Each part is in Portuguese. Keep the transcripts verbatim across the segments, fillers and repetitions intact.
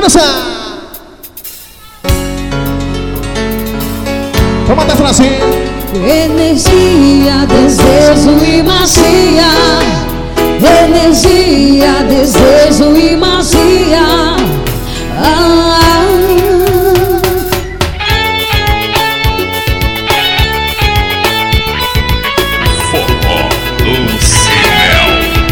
dançar. Vamos até frase. Energia, desejo e magia. Energia, desejo e magia. Ah, ah. Forró Luciel.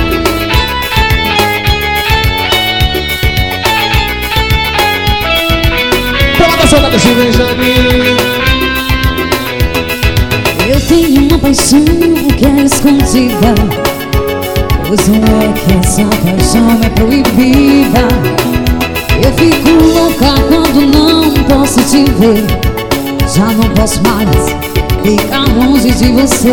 Bora soltar desse Benjamin. Eu tenho uma paixão que é escondida, pois não é que essa paixão é proibida. Eu fico louca quando não posso te ver. Já não posso mais ficar longe de você.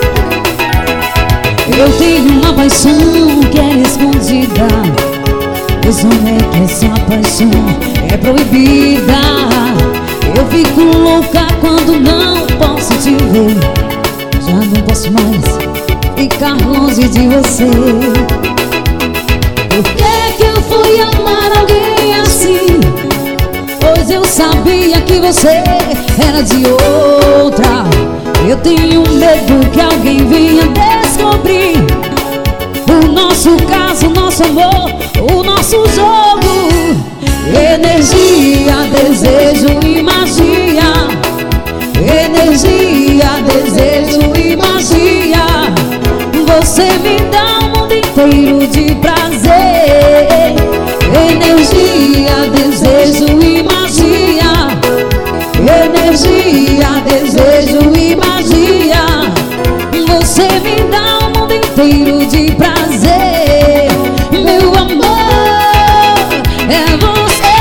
Eu tenho uma paixão que é escondida, pois não é que essa paixão é proibida. Eu fico louca quando não posso te ver. Já não posso mais ficar longe de você. Por que que eu fui amar alguém assim? Pois eu sabia que você era de outra. Eu tenho medo que alguém venha descobrir o nosso caso, o nosso amor, o nosso jogo. Energia, desejo e magia. Energia, desejo e magia. Você me dá o mundo inteiro de prazer. Energia, desejo e magia. Energia, desejo e magia. Você me dá o mundo inteiro de prazer. Meu amor, é você.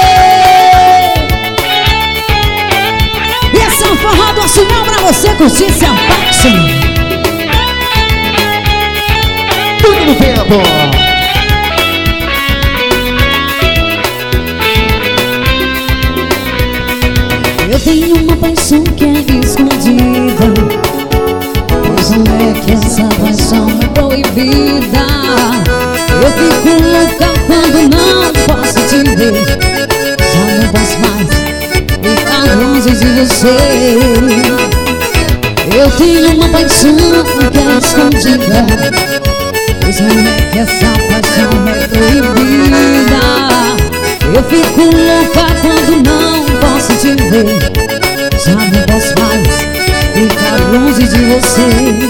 E esse é um forró do Sinal pra você curtir, se apaixonar. Tudo no tempo. Eu tenho uma paixão que é escondida, pois não é que essa paixão é proibida. Eu fico louca quando não posso te ver. Já não posso mais ficar longe de você. Eu tenho uma paixão que é escondida, pois não é que essa paixão é proibida. Eu fico louca quando não posso te ver. Já não posso mais ficar longe de você.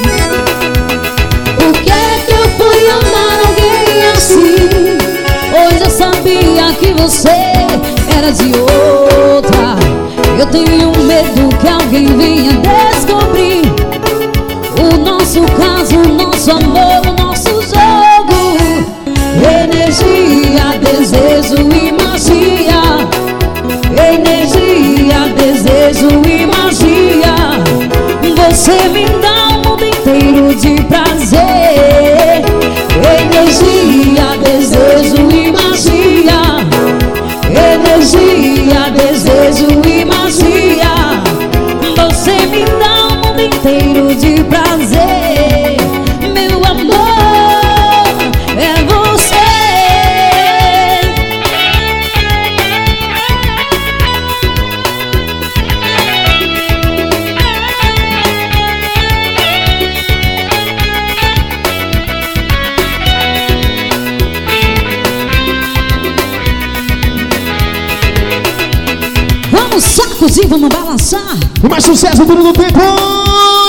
Por que que eu fui amar alguém assim? Pois eu sabia que você era de outra. Eu tenho medo que alguém venha descobrir o nosso caso, o nosso amor, o nosso jogo. Energia, desejo e magia. Energia, desejo e magia. Você me dá o mundo inteiro de prazer. Energia, desejo e magia. Energia, desejo e magia. Você me dá o mundo inteiro de prazer. Meu amor, é você. Vamos sacudir, vamos balançar. O mais sucesso, tudo no tempo.